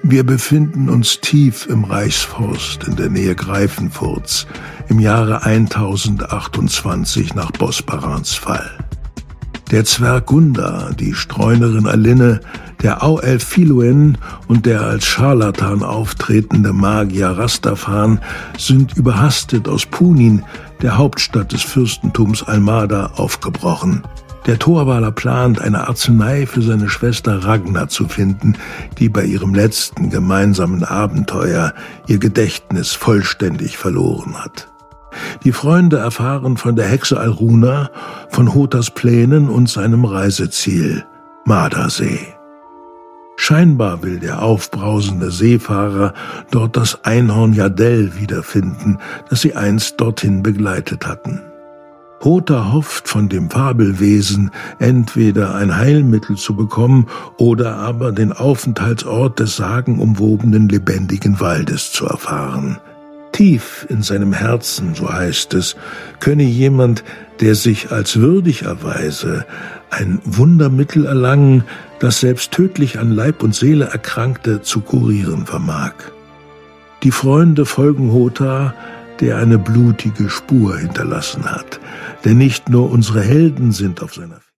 Wir befinden uns tief im Reichsforst in der Nähe Greifenfurths im Jahre 1028 nach Bosbarans Fall. Der Zwerg Gunda, die Streunerin Alinne, der Auelf Filuen und der als Scharlatan auftretende Magier Rastafan sind überhastet aus Punin, der Hauptstadt des Fürstentums Almada, aufgebrochen. Der Torwaler plant, eine Arznei für seine Schwester Ragna zu finden, die bei ihrem letzten gemeinsamen Abenteuer ihr Gedächtnis vollständig verloren hat. Die Freunde erfahren von der Hexe Alruna, von Hotas Plänen und seinem Reiseziel, Mardersee. Scheinbar will der aufbrausende Seefahrer dort das Einhorn Jadel wiederfinden, das sie einst dorthin begleitet hatten. Hota hofft, von dem Fabelwesen entweder ein Heilmittel zu bekommen oder aber den Aufenthaltsort des sagenumwobenen lebendigen Waldes zu erfahren. Tief in seinem Herzen, so heißt es, könne jemand, der sich als würdig erweise, ein Wundermittel erlangen, das selbst tödlich an Leib und Seele Erkrankte zu kurieren vermag. Die Freunde folgen Hota, der eine blutige Spur hinterlassen hat, denn nicht nur unsere Helden sind auf seiner